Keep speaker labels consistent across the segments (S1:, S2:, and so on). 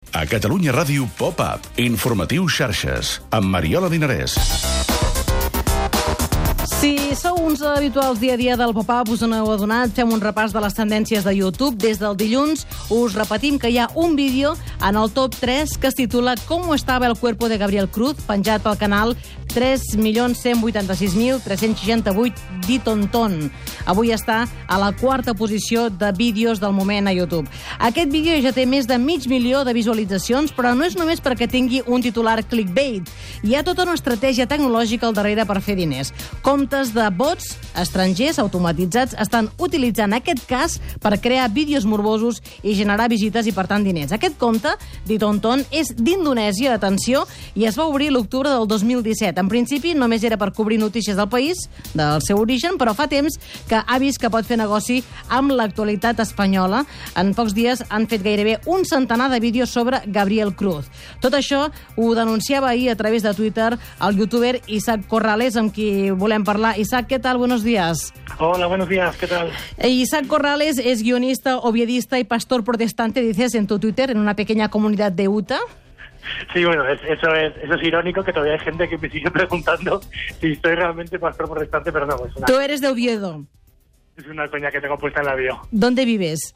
S1: A Catalunya Ràdio Pop-Up, informatiu xarxes, amb Mariola Dinarès.
S2: Si sou uns habituals dia a dia del Pop-Up, us n'heu adonat, fem un repàs de les tendències de YouTube. Des del dilluns us repetim que hi ha un vídeo en el top 3 que es titula «Cómo estaba el cuerpo de Gabriel Cruz», penjat pel canal 3.186.368 d'Itonton. Avui està a la quarta posició de vídeos del moment a YouTube. Aquest vídeo ja té més de 500.000 de visualitzacions, però no és només perquè tingui un titular clickbait. Hi ha tota una estratègia tecnològica al darrere per fer diners. Comptes de bots estrangers automatitzats estan utilitzant aquest cas per crear vídeos morbosos i generar visites i, per tant, diners. Aquest compte d'Itonton és d'Indonèsia, atenció, i es va obrir l'octubre del 2017. En principi, només era per cobrir notícies del país, del seu origen, però fa temps que ha vist que pot fer negoci amb l'actualitat espanyola. En pocs dies han fet gairebé un centenar de vídeos sobre Gabriel Cruz. Tot això ho denunciava ahir a través de Twitter el youtuber Isaac Corrales, amb qui volem parlar. Isaac, ¿qué tal? Buenos días.
S3: Hola, buenos días, ¿qué tal?
S2: Isaac Corrales es guionista, oviedista y pastor protestante, dices en tu Twitter, en una pequeña comunidad de Utah.
S3: Sí, bueno, eso es irónico, que todavía hay gente que me sigue preguntando si soy realmente pastor protestante, pero no.
S2: Tú eres de Oviedo.
S3: Es una coña que tengo puesta en la bio.
S2: ¿Dónde vives?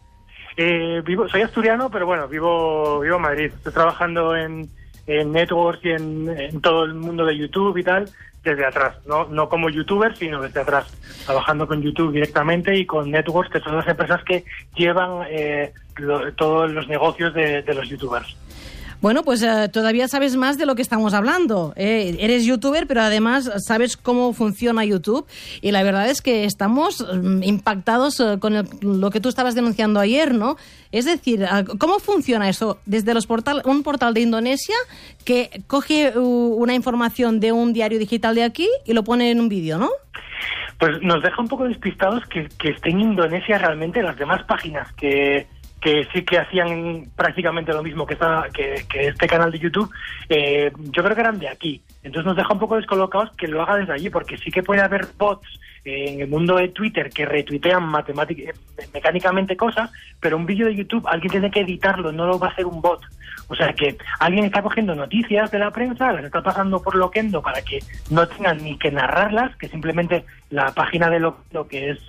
S3: Soy asturiano, pero bueno, vivo en Madrid. Estoy trabajando en networks y en todo el mundo de YouTube y tal, desde atrás. No como youtuber, sino desde atrás. Trabajando con YouTube directamente y con networks, que son las empresas que llevan todos los negocios de los youtubers.
S2: Bueno, pues todavía sabes más de lo que estamos hablando. Eres youtuber, pero además sabes cómo funciona YouTube. Y la verdad es que estamos impactados con lo que tú estabas denunciando ayer, ¿no? Es decir, ¿cómo funciona eso? Desde un portal de Indonesia que coge una información de un diario digital de aquí y lo pone en un vídeo, ¿no?
S3: Pues nos deja un poco despistados que esté en Indonesia realmente. Las demás páginas que sí que hacían prácticamente lo mismo que este canal de YouTube, yo creo que eran de aquí. Entonces nos deja un poco descolocados que lo haga desde allí, porque sí que puede haber bots en el mundo de Twitter que retuitean mecánicamente cosas, pero un vídeo de YouTube alguien tiene que editarlo, no lo va a hacer un bot. O sea que alguien está cogiendo noticias de la prensa, las está pasando por Loquendo para que no tengan ni que narrarlas, que simplemente la página de lo que es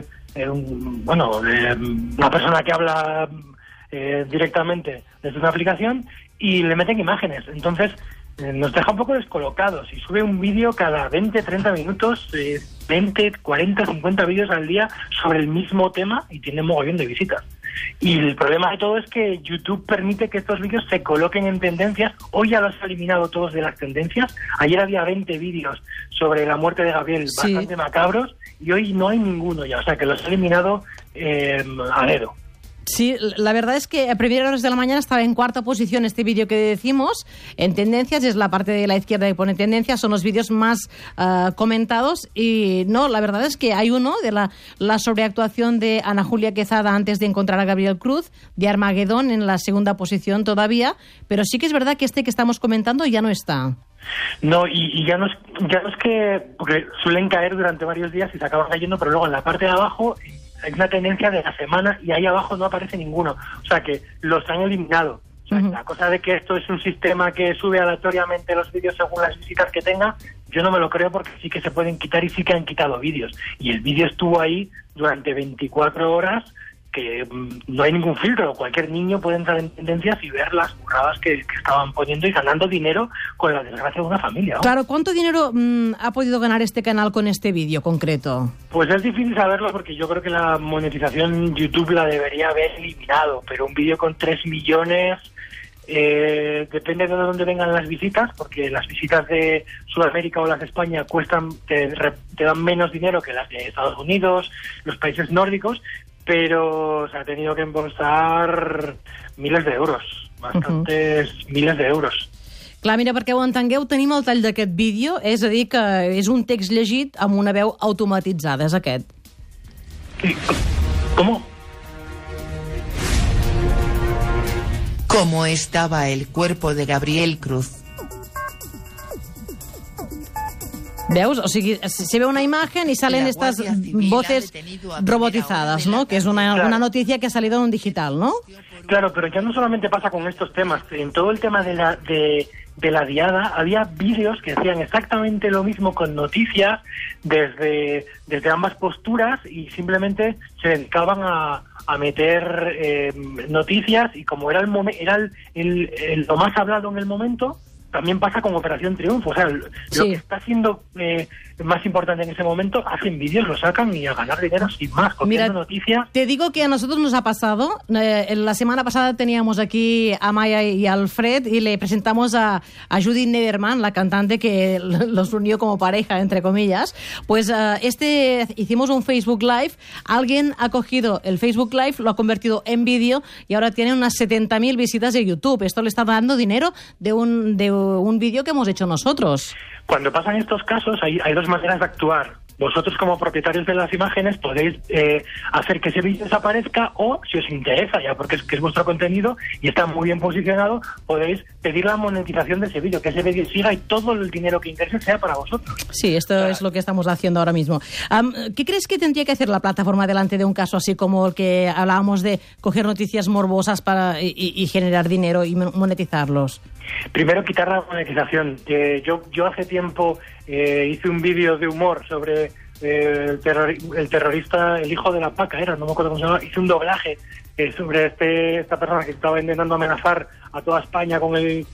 S3: una persona que habla directamente desde una aplicación, y le meten imágenes. Entonces nos deja un poco descolocados, y sube un vídeo cada 20, 30 minutos, 20, 40, 50 vídeos al día sobre el mismo tema, y tiene mogollón de visitas. Y el problema de todo es que YouTube permite que estos vídeos se coloquen en tendencias. Hoy ya los ha eliminado todos de las tendencias. Ayer había 20 vídeos sobre la muerte de Gabriel, bastante macabros, y hoy no hay ninguno ya. O sea, que los ha eliminado a dedo.
S2: Sí, la verdad es que a primeras horas de la mañana estaba en cuarta posición este vídeo que decimos en tendencias. Es la parte de la izquierda que pone tendencias, son los vídeos más comentados. Y no, la verdad es que hay uno de la sobreactuación de Ana Julia Quezada antes de encontrar a Gabriel Cruz, de Armagedón, en la segunda posición todavía, pero sí que es verdad que este que estamos comentando ya no está.
S3: No, y ya no es que, porque suelen caer durante varios días y se acaban cayendo, pero luego en la parte de abajo hay una tendencia de la semana y ahí abajo no aparece ninguno. O sea que los han eliminado. O sea, la cosa de que esto es un sistema que sube aleatoriamente los vídeos según las visitas que tenga, yo no me lo creo, porque sí que se pueden quitar y sí que han quitado vídeos. Y el vídeo estuvo ahí durante 24 horas, que no hay ningún filtro. Cualquier niño puede entrar en tendencias y ver las burradas que estaban poniendo y ganando dinero con la desgracia de una familia, ¿no?
S2: Claro, ¿cuánto dinero ha podido ganar este canal con este vídeo concreto?
S3: Pues es difícil saberlo, porque yo creo que la monetización YouTube la debería haber eliminado, pero un vídeo con 3 millones... depende de dónde vengan las visitas, porque las visitas de Sudamérica o las de España te dan menos dinero que las de Estados Unidos, los países nórdicos, pero se ha tenido que embolsar miles de euros, bastantes miles de euros.
S2: Clar, mira, perquè ho entengueu, tenim el tall d'aquest vídeo, és a dir, que és un text llegit amb una veu automatitzada, és aquest.
S3: ¿Cómo?
S4: ¿Cómo estaba el cuerpo de Gabriel Cruz?
S2: Veus? O sigui, se ve una imagen y salen estas voces robotizadas, ¿no? Que es una noticia que ha salido en un digital, ¿no?
S3: Claro, pero ya no solamente pasa con estos temas. En todo el tema de la diada había vídeos que hacían exactamente lo mismo con noticias desde ambas posturas y simplemente se dedicaban a meter noticias, y como era lo más hablado en el momento, también pasa con Operación Triunfo. O sea, lo que está siendo más importante en ese momento, hacen vídeos, lo sacan y a ganar dinero sin más, copiando noticias.
S2: Te digo que a nosotros nos ha pasado. La semana pasada teníamos aquí a Maya y a Alfred y le presentamos a Judith Nederman, la cantante que los unió como pareja, entre comillas. Pues hicimos un Facebook Live. Alguien ha cogido el Facebook Live, lo ha convertido en vídeo y ahora tiene unas 70.000 visitas de YouTube. Esto le está dando dinero de un vídeo que hemos hecho nosotros.
S3: Cuando pasan estos casos hay dos maneras de actuar. Vosotros, como propietarios de las imágenes, podéis hacer que ese vídeo desaparezca, o si os interesa, ya porque es vuestro contenido y está muy bien posicionado, podéis pedir la monetización de ese vídeo, que ese vídeo siga y todo el dinero que interese sea para vosotros.
S2: Sí, esto es lo que estamos haciendo ahora mismo. ¿Qué crees que tendría que hacer la plataforma delante de un caso así como el que hablábamos de coger noticias morbosas y generar dinero y monetizarlos?
S3: Primero, quitar la monetización. Yo hace tiempo hice un vídeo de humor sobre el terrorista, el hijo de la Paca, no me acuerdo cómo se llama. Hice un doblaje sobre esta persona que estaba intentando amenazar a toda España con el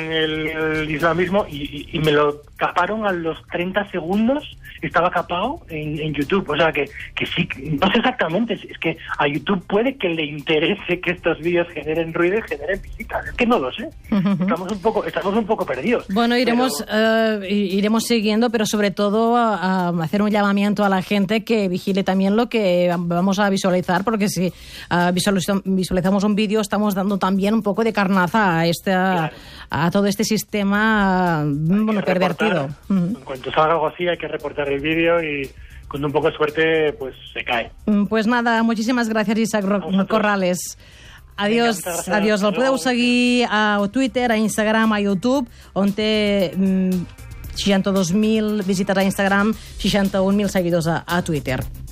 S3: islamismo, y me lo caparon a los 30 segundos. Estaba capado en YouTube. O sea que sí, no sé exactamente, es que a YouTube puede que le interese que estos vídeos generen ruido y generen visitas. Es que no lo sé. Estamos un poco perdidos.
S2: Bueno, iremos siguiendo, pero sobre todo a hacer un llamamiento a la gente que vigile también lo que vamos a visualizar, porque si visualizamos un vídeo estamos dando también un poco de carnaza a todo este sistema pervertido.
S3: En cuanto salga algo así hay que reportar el vídeo, y con un poco de suerte pues se cae.
S2: Pues nada, muchísimas gracias, Isaac Corrales. Adiós. El podeu seguir a Twitter, a Instagram, a YouTube, on té 62.000 visites a Instagram, 61.000 seguidors a Twitter.